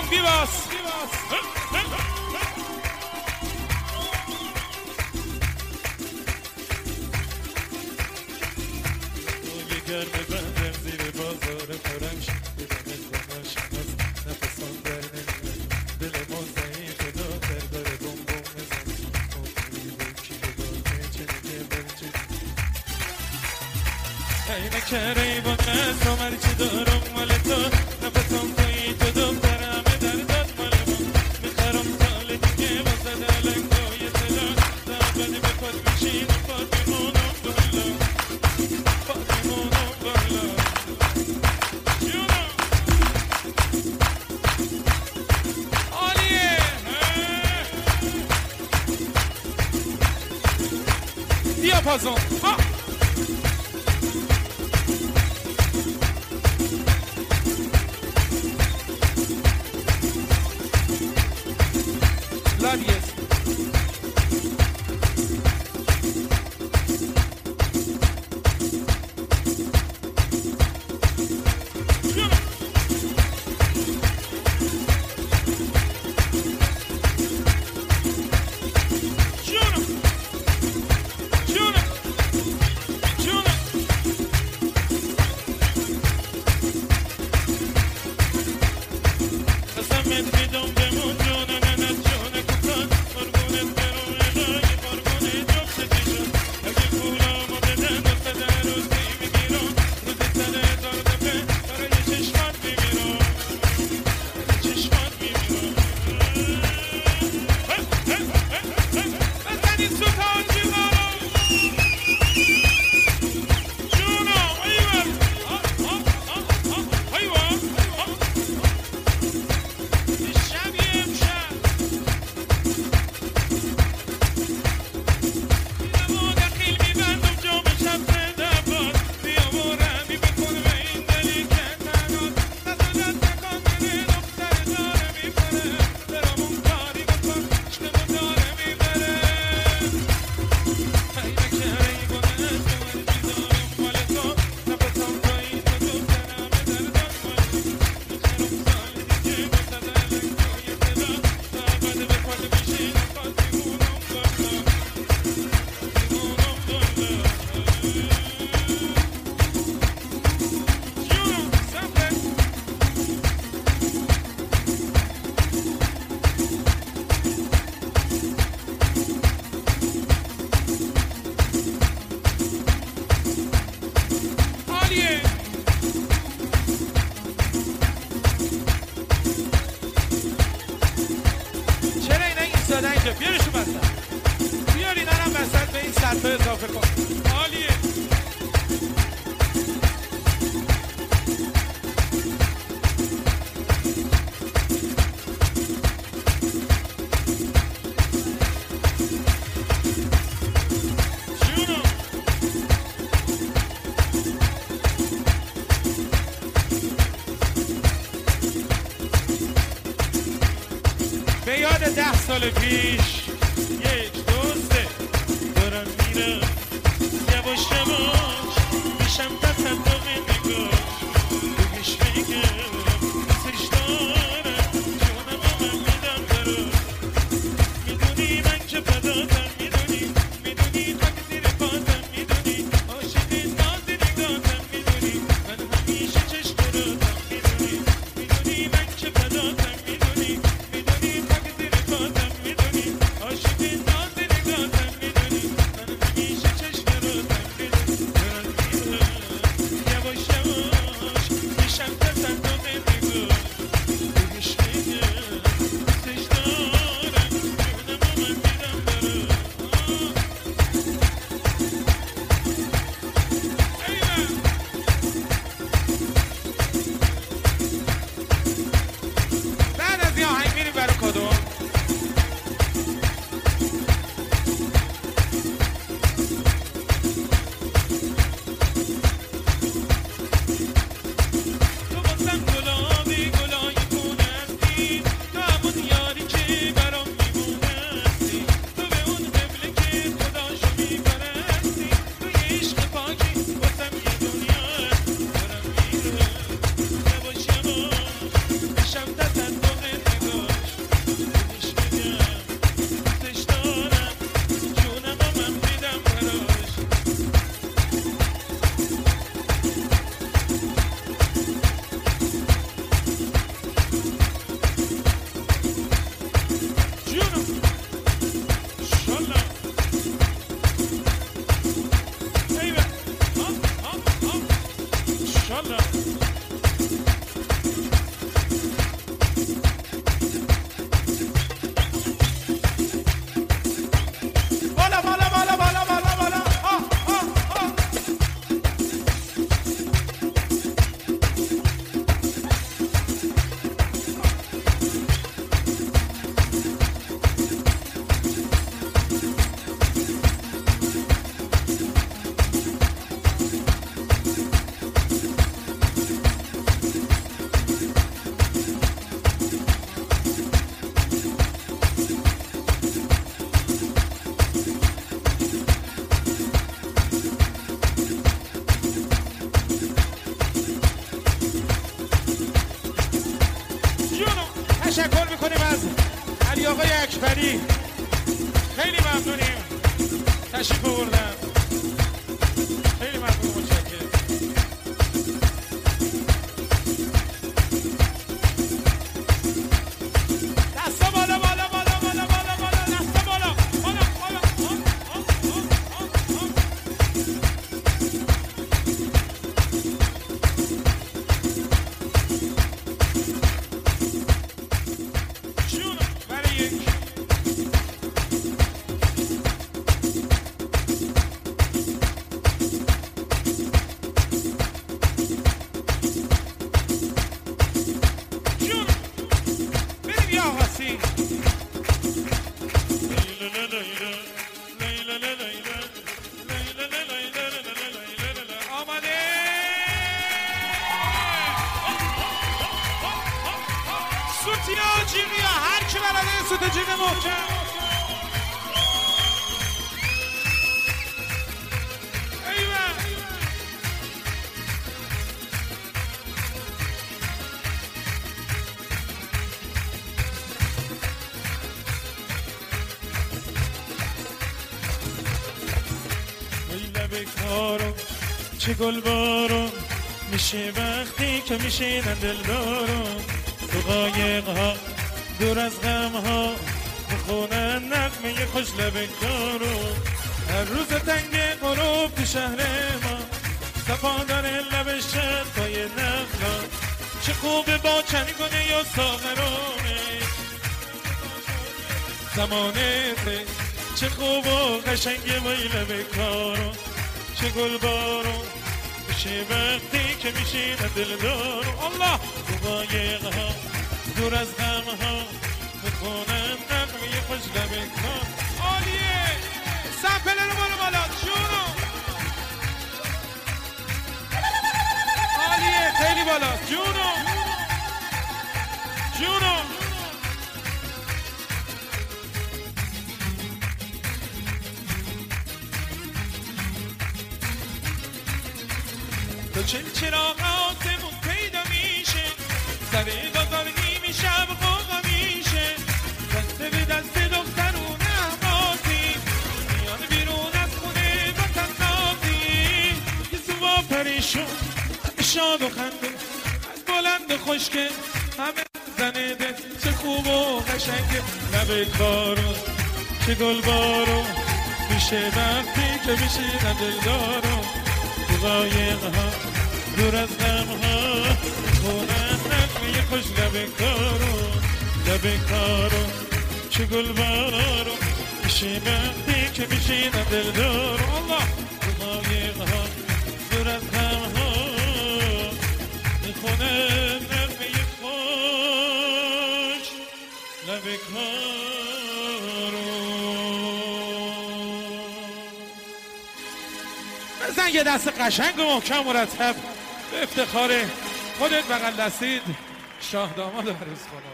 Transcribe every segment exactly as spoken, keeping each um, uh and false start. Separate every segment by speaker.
Speaker 1: بیواس گرم بندم زیر بازار خورم شد بدمت با ناشناس نفسان در نمیاد دل ما ضعیف داتر داره بوم بوم بزن آفری بکی بگاته چنگه برچه اینه که ریبان نستم هرچی دارم مال تو نفسان توی تو دخترمه در داد مال ما میخرم سال دیگه واسه دلنگای تلا دابنی به پاد میشین و پاد میمونم بالا پاد میمونم بالا عالیه بیا پازون Ladies. بیارشون بستن بیاری نرم بستن به این سطح اضافه کن عالیه به یاد ده سال پیش یک دوسته دارم میرم یواش یواش میشم تصدق نگاه بگش بگم دوستش دارم جونم من میدم برات میدونی من که فداتم میدونی میدونی خاک زیر پاتم میدونی عاشق ناز نگاهتم میدونی من همیشه چشم براتم میدونی میدونی من که فداتم میدونی عاشق ناز نگاهتم میدونی من همیشه چشم روتم میدونی والا بالا بالا بالا بالا بالا بالا آه آه آه تشکر میکنیم از علی آقای اکبری، خیلی ممنونیم تشریف آوردن، خیلی ممنون، متشکرم. دستا بالا بالا بالا بالا بالا بالا دستا بالا بالا بالا سوتیا جیمیا، هر کی بلده سوت جیم محکم. ایوه ویله بکارم چه گل بارم میشه وقتی که میشینن دل دارم، تو قایق ها دور از غم ها میخونن نغمه خوش لبکارو، هر روز تنگ غروب تو شهر ما صفا داره لب شرطای نخلا، چه خوبه با چنگونه یا ساغرانه زمانته، چه خوب و قشنگه وای لبکارو، چه گل بارو میشه وقتی که میشینه دل دارو. الله تو قایق ها دور از غم ها میخونن نغمه خوش لبکار. عالیه، سمپله رو بالا بالا جونو، عالیه، خیلی بالا جونو جونو. تو چل چراغ آسمون پیدا میشه، سر بازار نیمی شب قوقا میشه، دسته به دست دخترون احبازی میان بیرون از خونه وطن نازی، یه زوبا پریشون همه شاد و خنده، از بلند و خوشگل همه زنه ده، چه خوب و قشنگه لب کارو، چه گل بارو میشه وقتی که میشه دل دارو، تو قایق ها دور از غم ها خونن نغمه خوش لب کارو، لب کارو، چه گل بارو میشه وقتی که میشه دل دارو. الله تو قایق ها دور از غم ها میخونن نغمه خوش لب کارو. بزن یه دست قشنگ و محکم مرتب به افتخار خودت بغل دستید شاه داماد عروس خانم.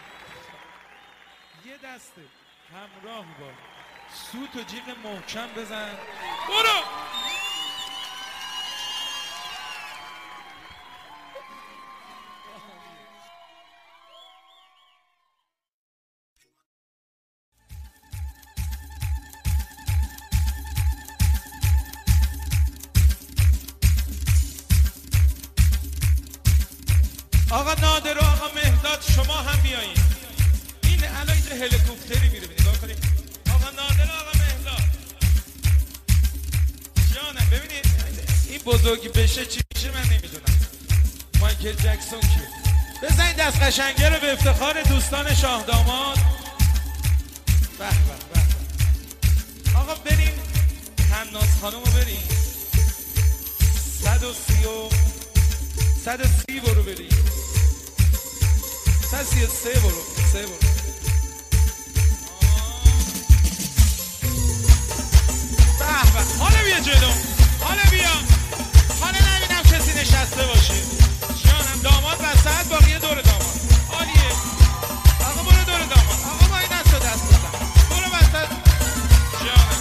Speaker 1: یه دست همراه با سوت و جیغ محکم بزن. برو آقا نادر و آقا مهداد شما هم بیایید. این الان یه هلیکوپتری میره، نگاه کنید. آقا نادر و آقا مهداد جانم، ببینید این بزرگی بشه چی میشه من نمیدونم. مایکل جکسون کیه؟ بزنید دست قشنگه رو به افتخار دوستان شاه داماد. به به به. آقا بریم تناز خانم رو بریم صد و سی و صد و سی برو بریم صد و سی و سه برو سه برو. به به. حالا بیا جلو، حالا بیا، حالا نبینم کسی نشسته باشه. جانم داماد وسط، باقیه دور داماد. عالیه. آقا برو دور داماد. آقا با این دست و دست بزن. برو وسط. جانم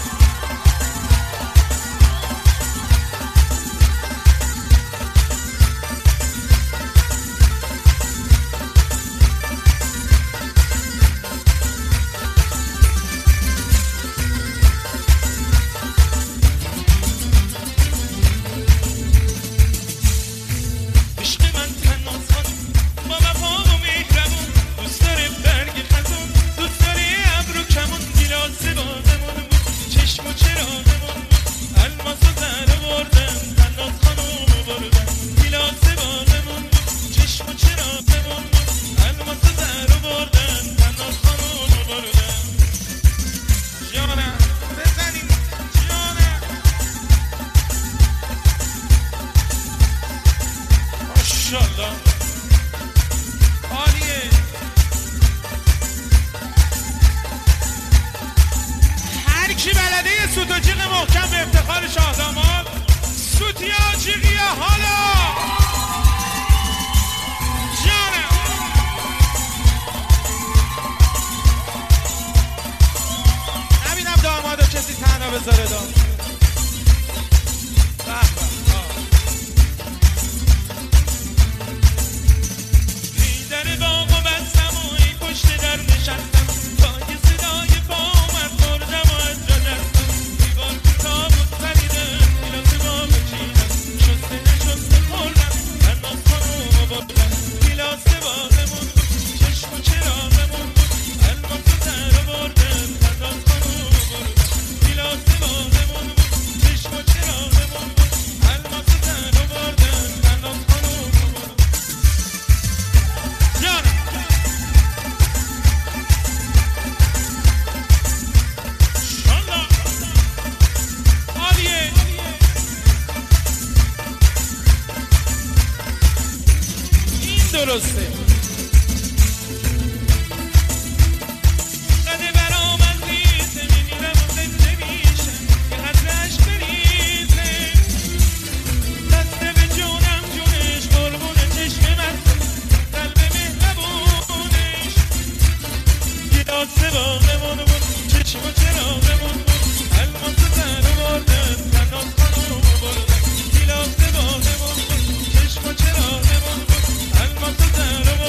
Speaker 1: درسته. قده برام از ریزه میمیرم و زنده میشم که قدرش بریزه دسته به جونم جونش قربون چشم من قلب مهربونش گلاسه باغمون بود چشم و چراغمون بود الماس زن و بردن تناز خانوم بردن گلاسه باغمون بود چشم و چراغمون بود الماس زن و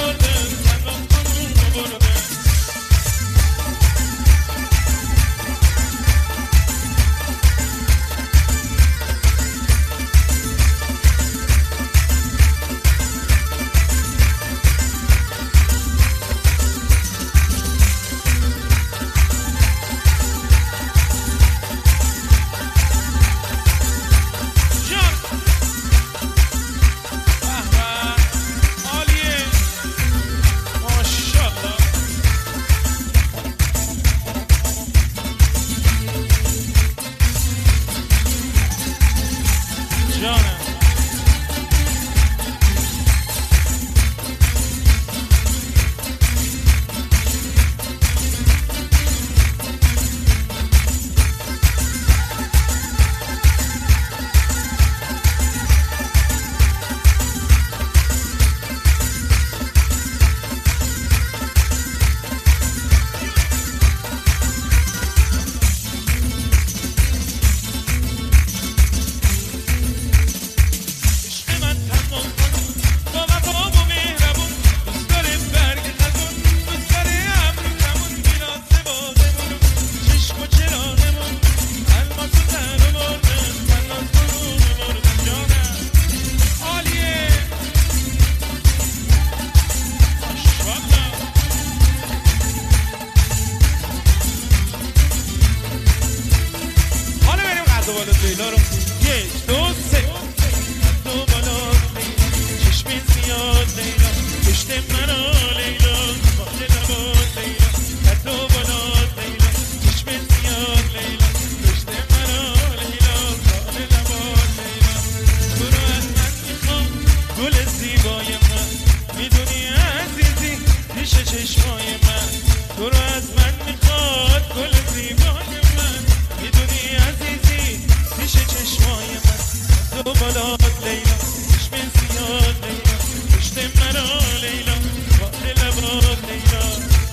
Speaker 1: زیبای من میدونی عزیزی پیش چشمای من تو رو از من میخواد گل زیبای من میدونی عزیزی پیش چشمای من تو بالات لیلا چشم زیاد لیلا پشت مرا لیلا با لبات لیلا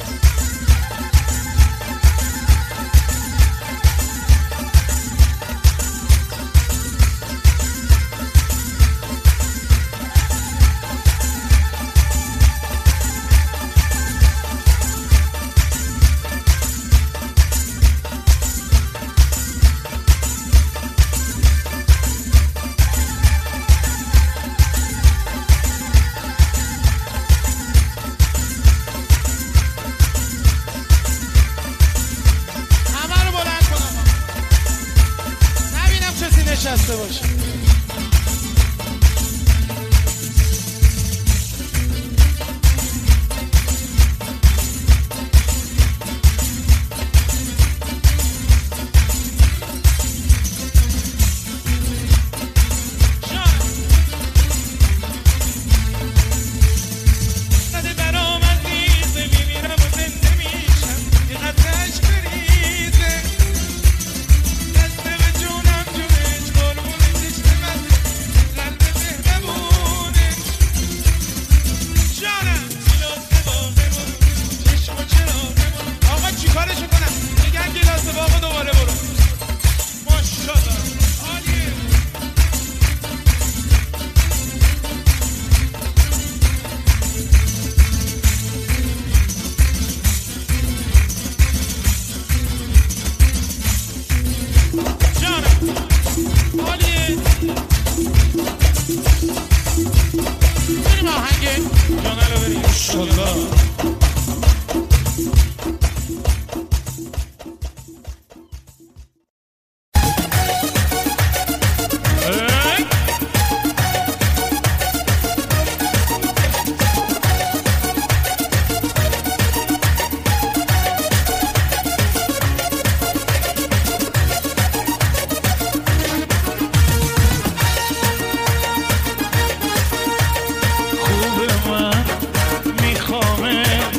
Speaker 2: نشسته باشه
Speaker 1: میخوامه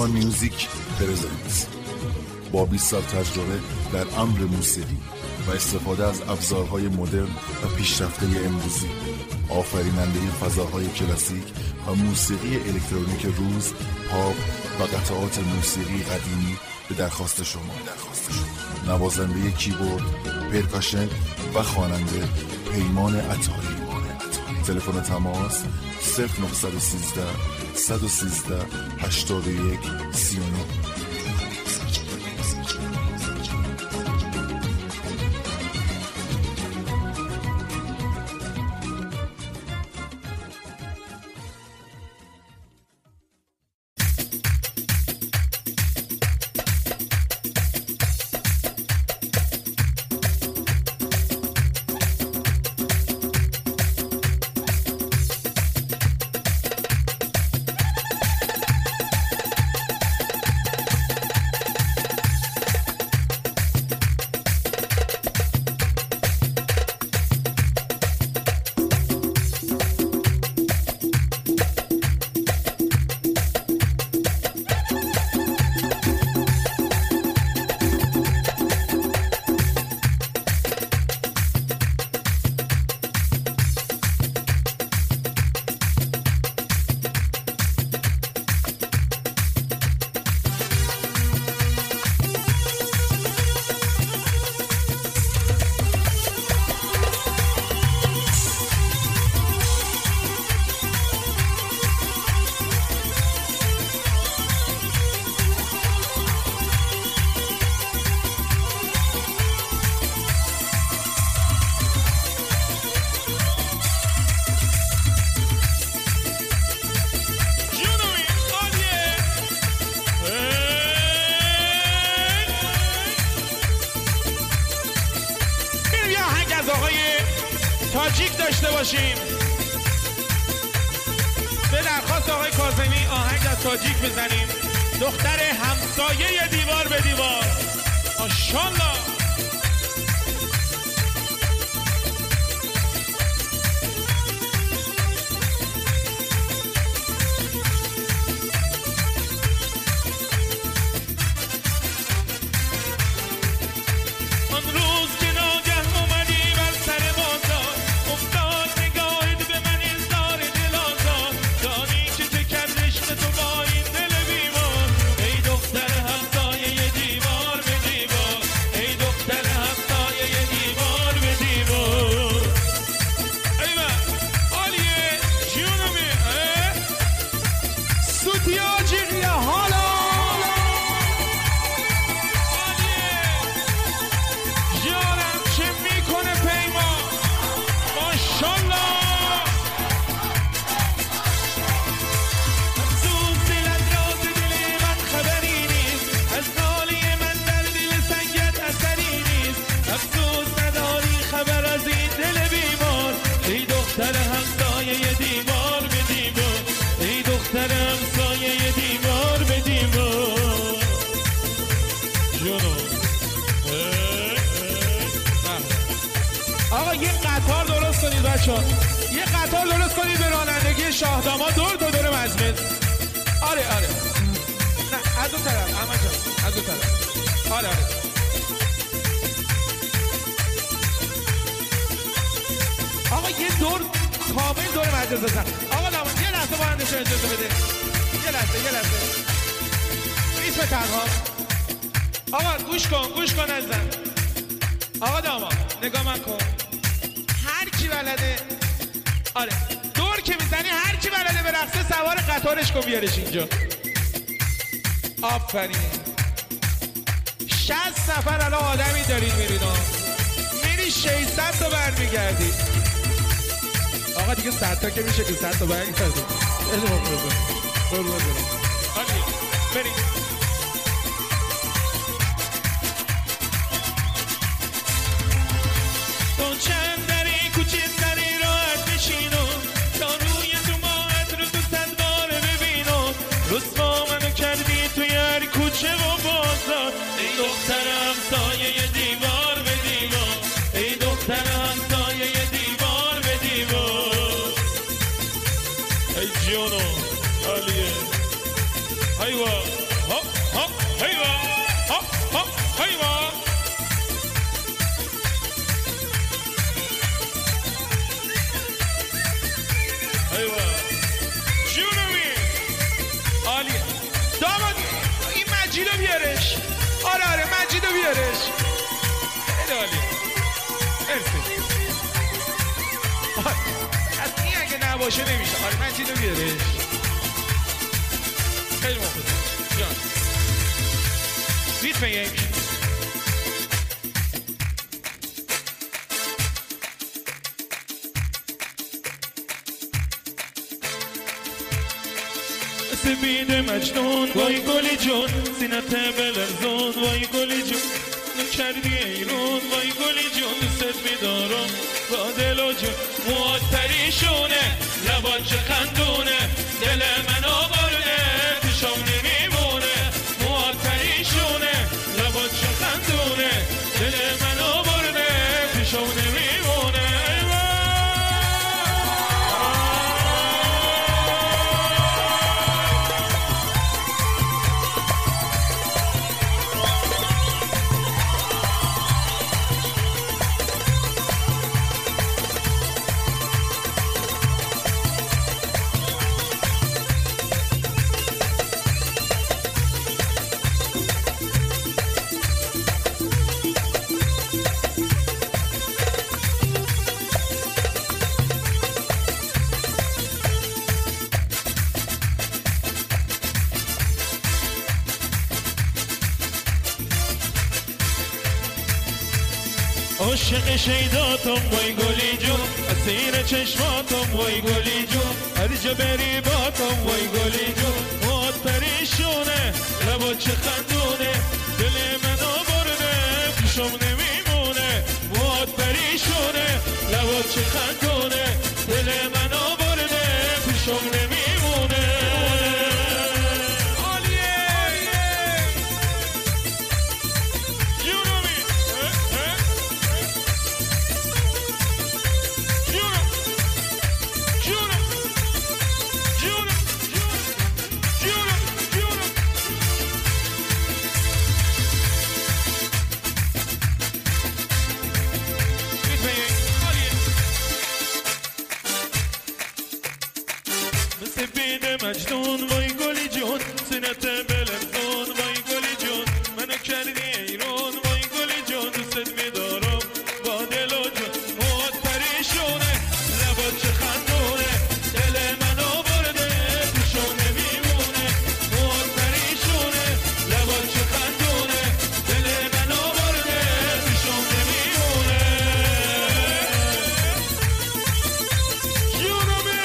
Speaker 3: آلمان میوزیک پرزنت با بیست سال تجربه در امر موسیقی و استفاده از ابزارهای مدرن و پیشرفته امروزی، آفریننده فضاهای کلاسیک و موسیقی الکترونیک روز، پاپ و قطعات موسیقی قدیمی به درخواست شما. درخواست شما نوازنده کیبورد، پرکاشن و خواننده پیمان عطاری. تلفن تماس صفر نه یک سه صد و سیزده هشتاد و یک سی و نه.
Speaker 2: تاجیک داشته باشیم. به درخواست آقای کاظمی آهنگ از تاجیک بزنیم. دختر همسایه دیوار به دیوار. ماشاءالله. یه قطار درست کنید به رانندگی شاهداماد دور دو دور مزمن. آره آره نه از اون طرف اما جان از اون طرف. آره آره آقا یه دور کامل دور مجلس بزن. آقا داماد یه لحظه با هم نشون اجازه بده. یه لحظه یه لحظه اسم تنها. آقا گوش کن گوش کن ازن. آقا داماد نگاه من کن. هر کی بلده آره دور که میزنی هر کی بلده به رقصه سوار قطارش کن بیارش اینجا. آفرین. شصت نفر الان آدمی دارید میرید میری ششصد تا برمیگردید. آقا دیگه صد تا که میشه که صد تا برمیگردید. برو برو برو برو آره برید. چند دری کوچه سری راحت بشینو تا روی تو ماهت رو تو صد بار ببینو. رسوا منو کردی توی هر کوچه و بازار. ای دختر همسایه دیوار به دیوار. ای دختر همسایه دیوار به دیوار. ای جونو عالیه. ایوا باشه نمیشه. آره من چیزو بیارش خیلی مفید جان ریتم یک
Speaker 1: سپید مجنون وای گلی جون سینت بلرزون وای گلی جون کردی ایرون وای گلی جون دوست میدارم با دل و جون موات پریشونه لبات چه خندونه دل منو برده پیشم نمیمونه موات پریشونه لبات چه خندونه دل منو برده پیشم نمیمونه عاشق شیداتم وای گلی جون اسیر چشماتم وای گلی جون هر جا بری باتم وای گلی جون موات پریشونه لبات چه خندونه دل منو برده پیشم نمیمونه موات پریشونه لبات چه خندونه دل منو برده پیشم نمیمونه مجنون وای گلی جون سینت بلرزون وای گلی جون منو کردی ایرون وای گلی جون دوست میدارم با دل و جون موات پریشونه لبات چه خندونه دل منو برده پیشم نمیمونه موات پریشونه لبات چه خندونه دل منو برده پیشم نمیمونه جونمه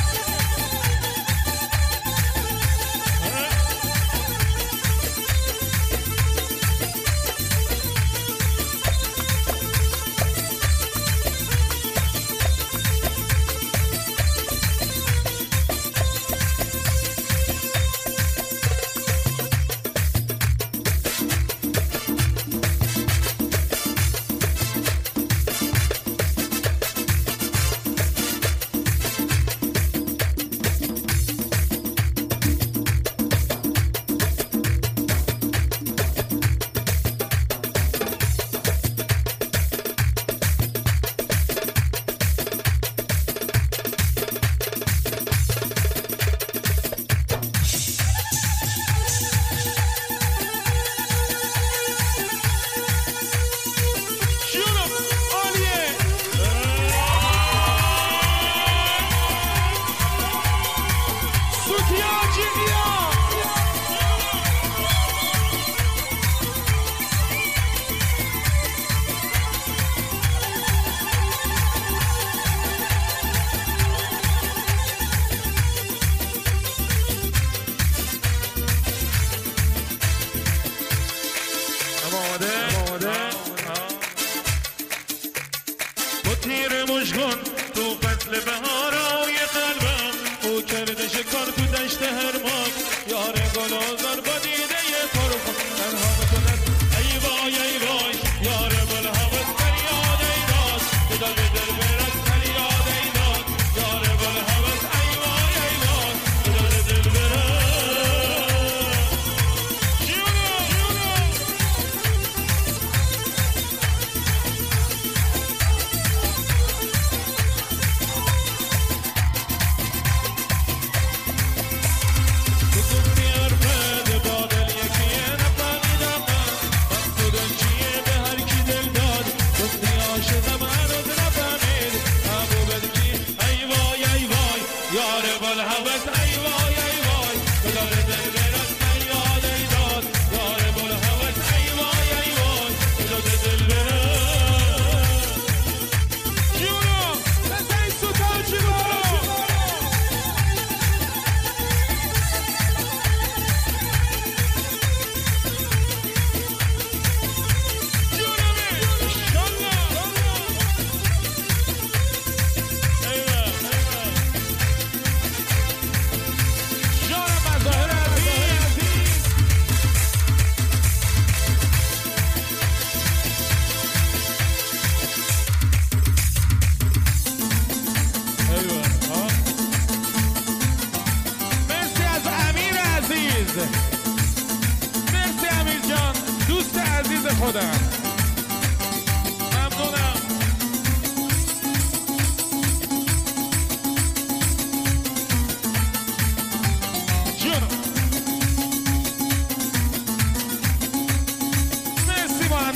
Speaker 1: تیر مژگان تو فصل بهارای قلبم او کرده شکار تو دشت هرماک یار گل آزار با دیده پرخون تنها میکند ای وای ای وای یار گل هوس فریاد ای داد بدل به دل برد فریاد ای داد یار گل هوس ای وای ای داد بدل به دل برد جونو جونو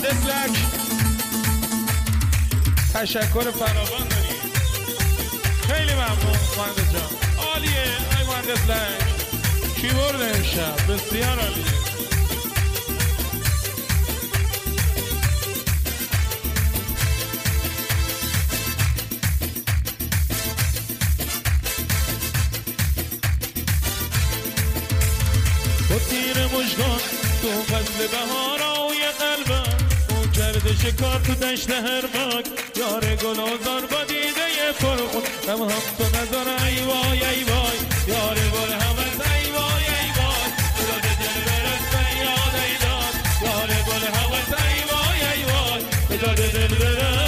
Speaker 2: مهندس لک تشکر فراوان داریم. خیلی ممنون مهندس جان، عالیه. ای مهندس لک کیبورد امشب بسیار عالیه. با تیر مژگان تو فصل بهارای قلبم، اون کرده شکار تو دشت هرمک، یار گلازار با دیده پرخون، هم هم تو نظر ای وای ای وای، یار گل همت ای وای ای وای، داد دل برس فریاد ای داد، یار گل همت ای وای ای وای، داد دل برس.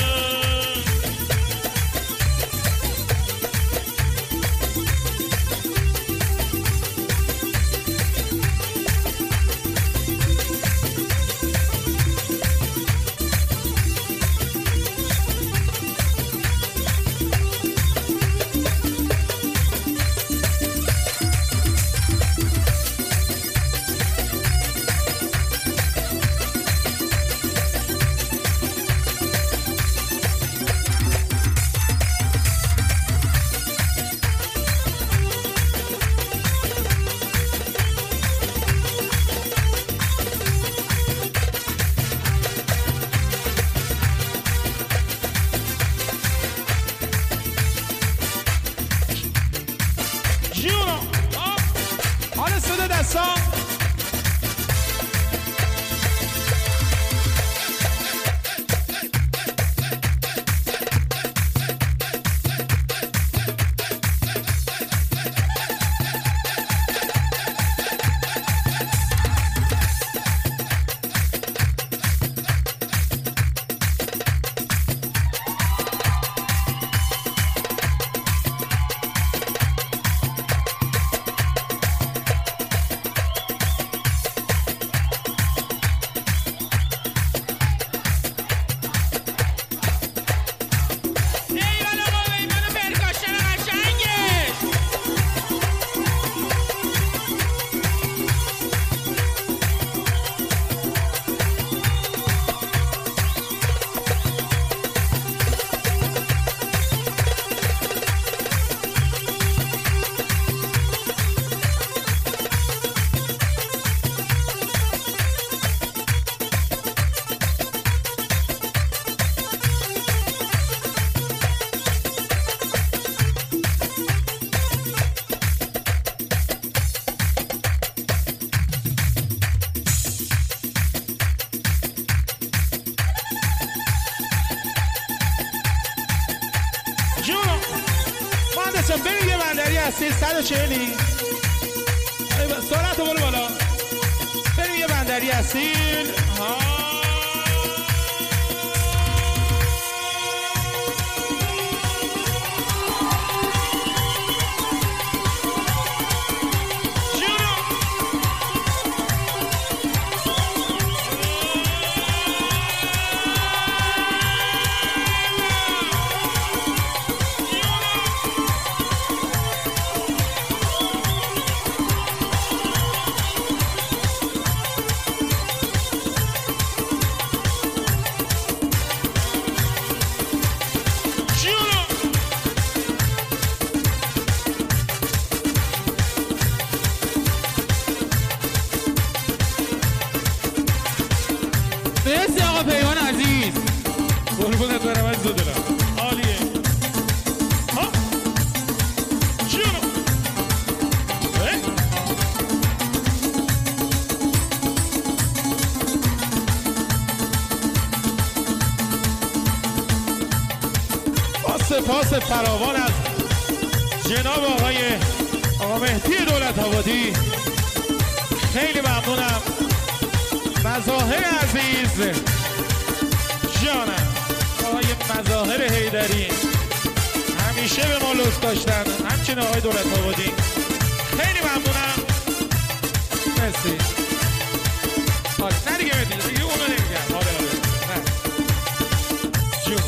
Speaker 2: بریم یه بندری هستی صد و چهلی سرعت رو برو بالا. بریم یه بندری هستی سپاس فراوان از جناب آقای آقا مهدی دولت آبادی. خیلی ممنونم. مظاهر عزیز جانم آقای مظاهر حیدری همیشه به ما لطف داشتن، همچنین آقای دولت آبادی. خیلی ممنونم. مرسی. حالا نه دیگه مهدی دیگه اونو نمیگم. حالا حالا نه جون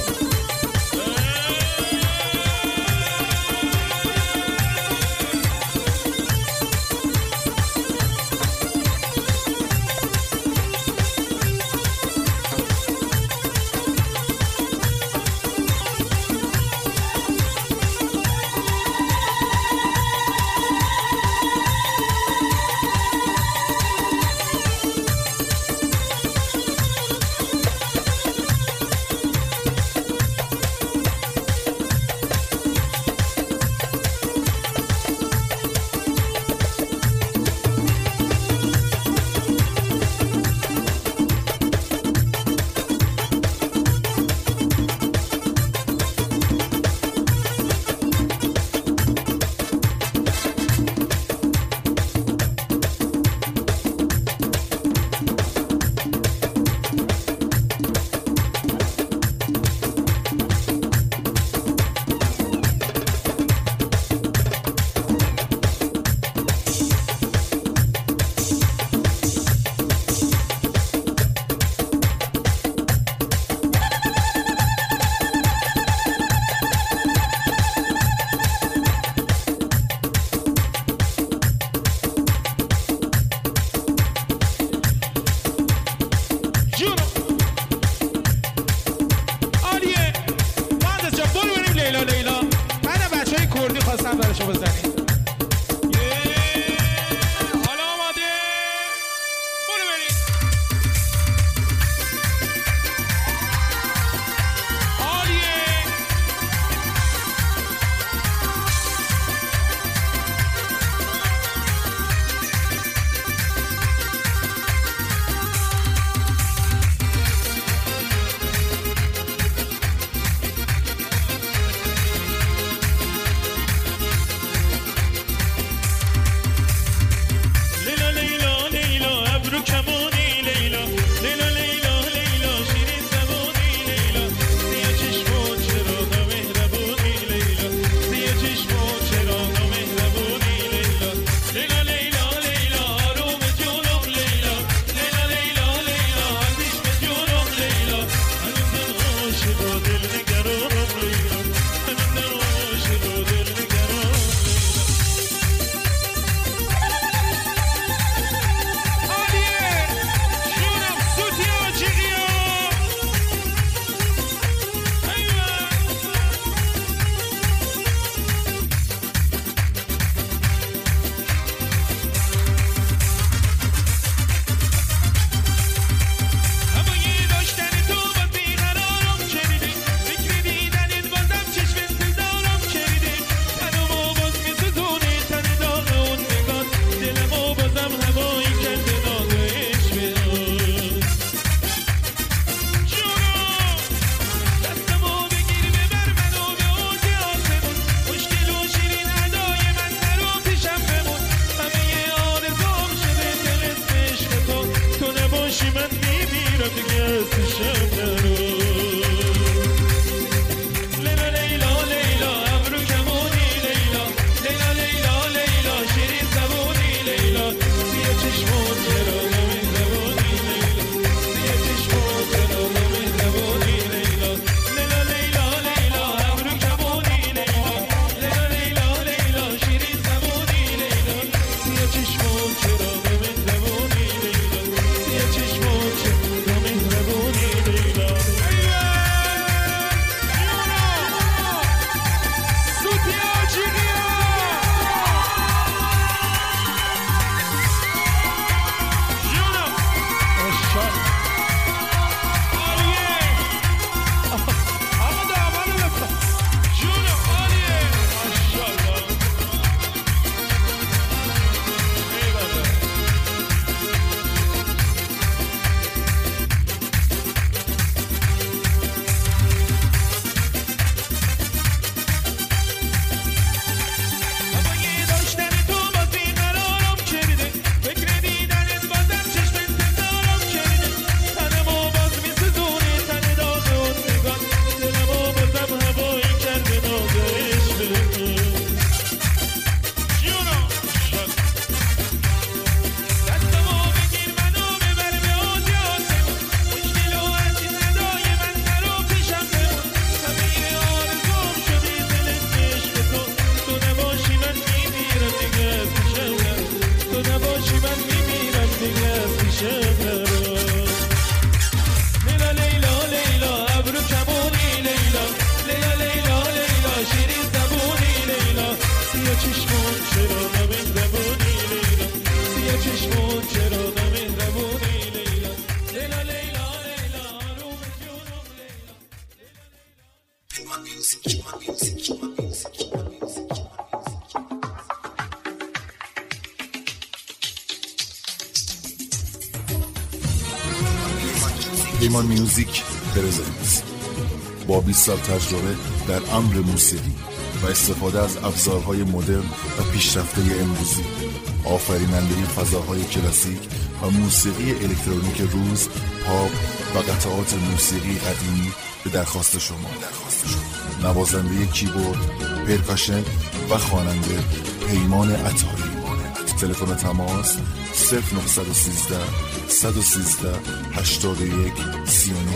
Speaker 3: پیمان میوزیک پرزنت با بیست سال تجربه در امر موسیقی و استفاده از ابزارهای مدرن و پیشرفته امروزی، آفریننده فضاهای کلاسیک و موسیقی الکترونیک روز، پاپ و قطعات موسیقی قدیمی به درخواست شما. درخواست شما. نوازنده کیبورد، پرکاشن و خواننده پیمان عطایی. تلفن تماس صفر نه یک سه صد و سیزده هشتاد و یک سی و نه.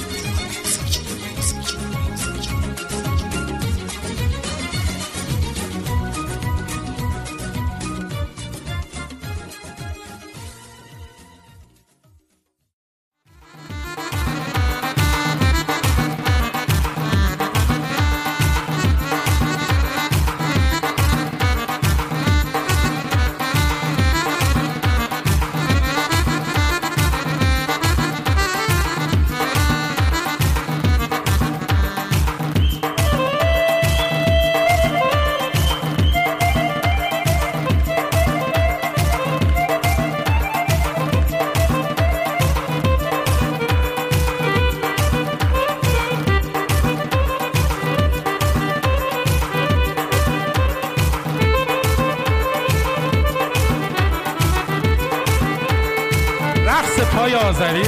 Speaker 2: پای آذری.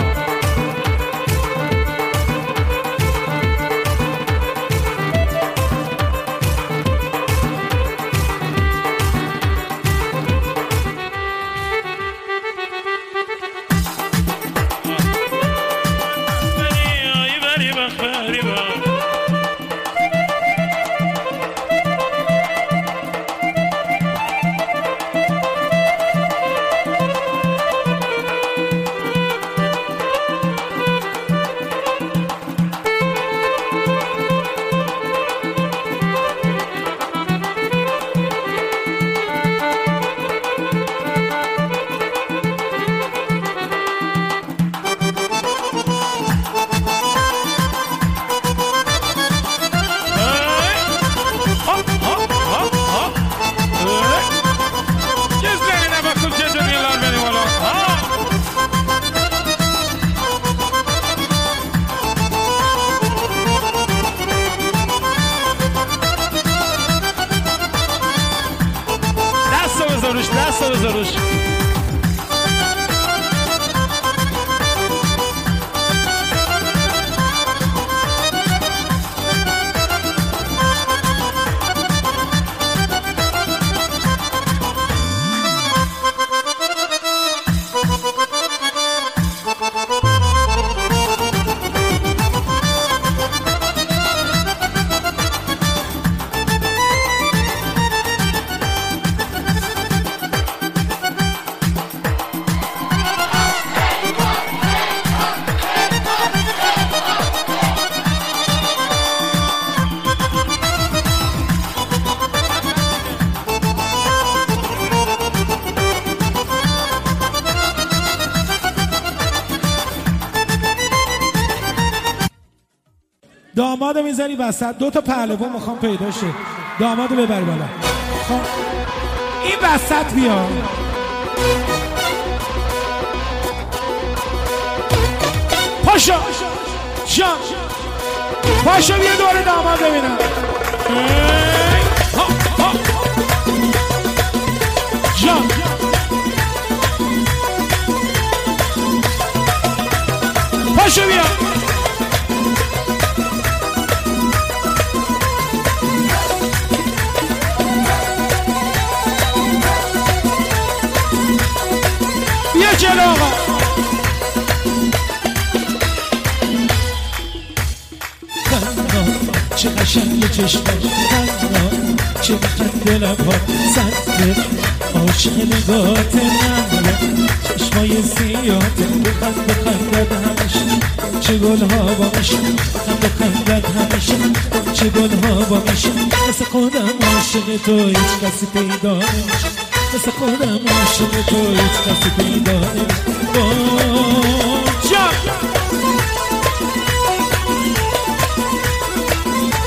Speaker 4: دامادو میذاری وسط، دو تا پهلوان میخوام پیدا شه، دامادو ببر بالا. خب این وسط بیا. پاشو جان، پاشو بیا دور داماد ببینم. جان پاشو بیا. بیا جلو آقا. چه قشنگ چشمه خندان، چه بخنده لبها سنده، عاشق نگات نمره، چشمای سیاته، بخند بخندد همیشه، چه گلها با میشه، بخند بخندد همیشه، چه گلها با میشه، مثل خودم عاشق تو هیچ کسی پیدا نمیشه، مثل خودم عاشق تو هیچ کسی پیدا نمیشه. جان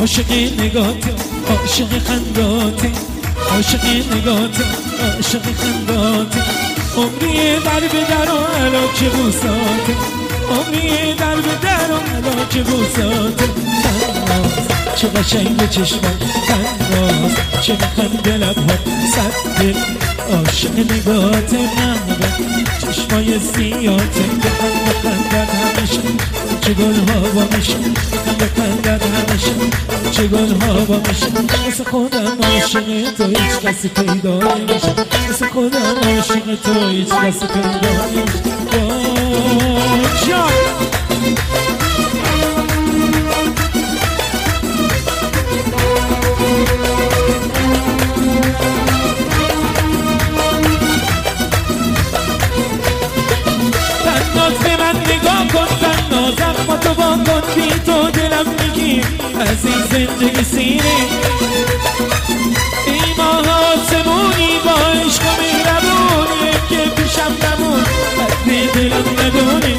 Speaker 4: عاشق نگات عاشق خندات عاشق نگات عاشق خندات عمری در به در و علاک بوسات عمری در به در و علاک بوسات تناز چه قشنگ چشمات تناز چه میخنده لبهات صد دل عاشق نگات محبت چشمای سیاته بخند بخندت همیشه چه گل ها با میشه بخند بخندت همیشه چه گل ها با میشه مثل خودم عاشق تو هیچ کسی پیدا نمیشه مثل خودم عاشق تو هیچ کسی پیدا نمیشه جان زخم تو با کن بی تو دلم میگی از این زندگی سیری ای ماه آسمونی با عشق و مهربونی که پیشم نمون بدی دلم ندونی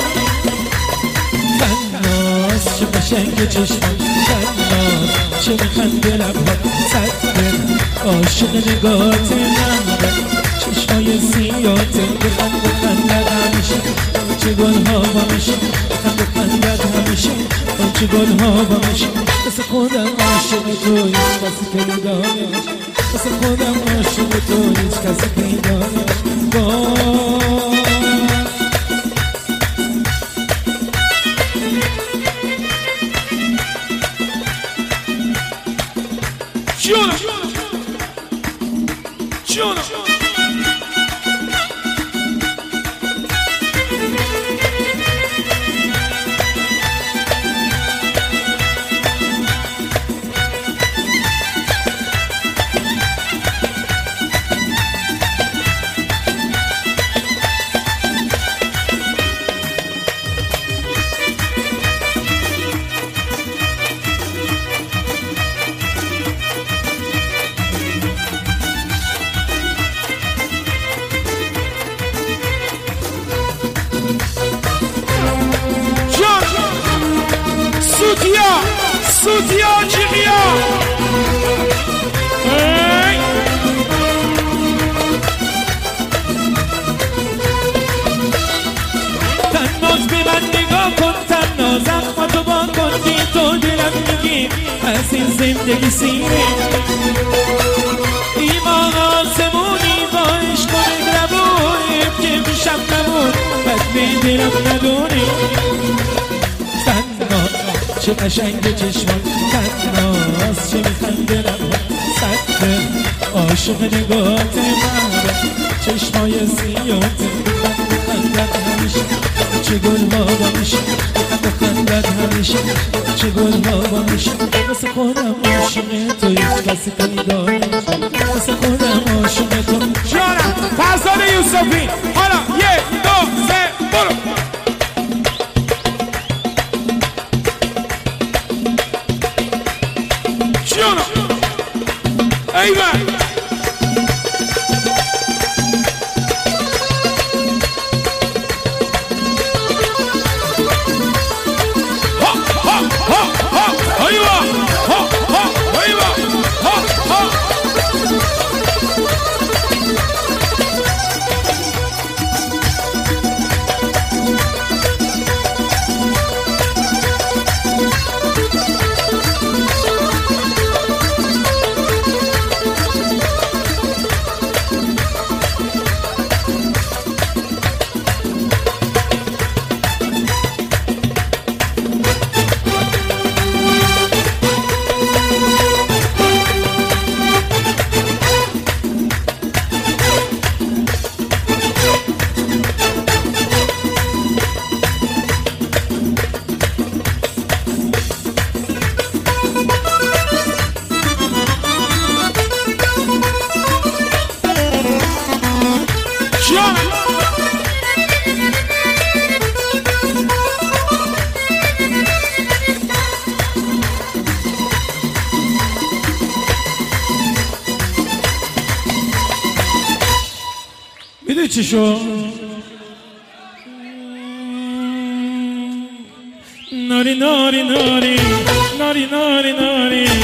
Speaker 4: تناز چه قشنگ چشمان تناز چه میخنده لبها صد دل عاشق نگات محبت چشمای سیاته بخند بخندت همیشه چه گل ها با میشه بخند بخندت همیشه چه گل ها با میشه مثل خودم عاشق تو هیچ کسی پیدا نمیشه مثل خودم عاشق تو هیچ کسی پیدا نمیشه جونم جونم سوتیا سوتیا جیغیا تناز به من نگاه کن تناز زخم تو با کن بی تو دلم میگی از این زندگی سیره ایمان آسمونی با عشق و مهربونی که پیشم نمون بدی دلم ندونی چه قشنگ چشمان تناز چه میخنده لبها صد دل عاشق نگات محبت چشمای سیاته بخند بخندت همیشه چه گل ها با میشه بخند بخندت همیشه چه گل ها با میشه مثل خودم عاشق تو هیچ کسی پیدا نمیشه مثل خودم عاشق تو
Speaker 2: جانم فرزاد یوسفی حالا یک دو سه برو ایوان ها ها ها ها ایوان ها ها ایوان ها ها میدونی چی شو؟ ناری ناری ناری ناری ناری ناری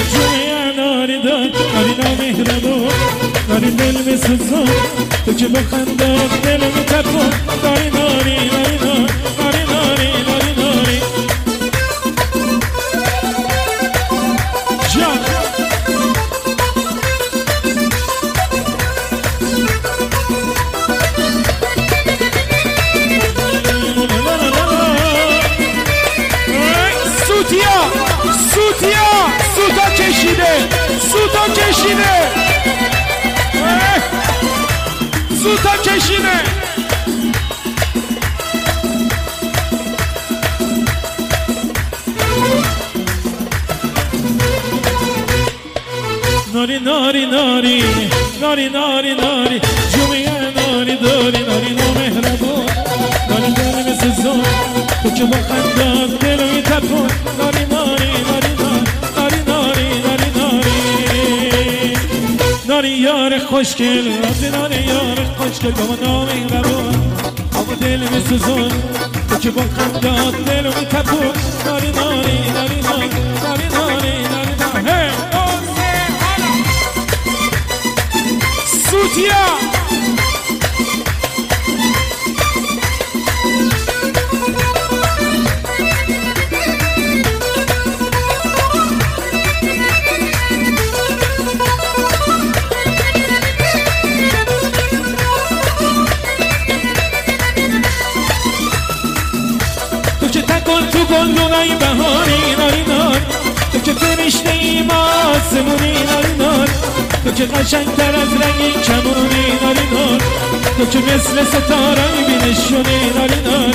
Speaker 4: نار ناری نامهربون ناری دل بسوزون تو که با خندات دل میتپون ناری ناری ناری نار ناری ناری ناری ناری جان سوتیا سوتیا سوتا کشیده سوتا کشیده سوتا کشیده ناری ناری ناری ناری ناری ناری جومیه ناری داری ناری نامهربون ناری دل مثل زون تو که با خندات دل میتپون ناری ناری ناری ناری ناری ناری ناری ناری یار خوشگل ناری یار خوشگل با ما نامهربون اما دل مثل زون تو که با خندات دل میتپون ناری ناری ناری ناری ناری ناری ناری سوتیا تو که تکن تو گلدونای بهاری ناری نار تو که فرشته ایم آسمونی ناری نار تو که قشنگتر از رنگ کمونی ناری نار تو که مثل ستاره بینشونی ناری نار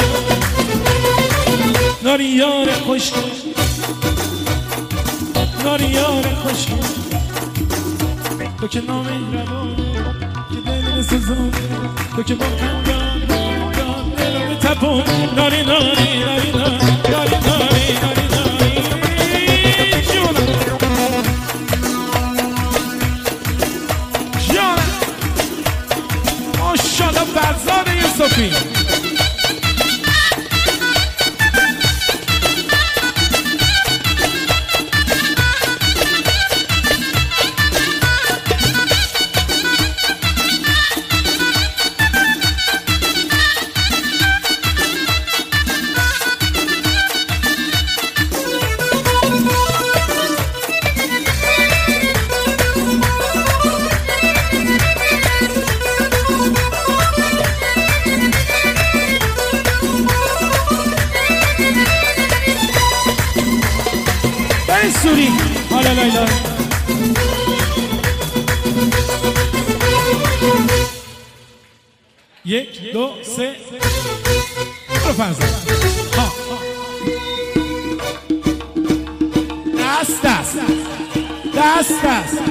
Speaker 4: ناری یار خوشگل ناری یار خوشگل تو که نامهربون که دل مثل زون تو که با خندان دل رو میتپون ناری ناری ناری ناری ناری ناری ناری ماشاءالله فرزاد یوسفی سوری حالا لیلا یک دو سه برو فرزاد ها دست دست دست دست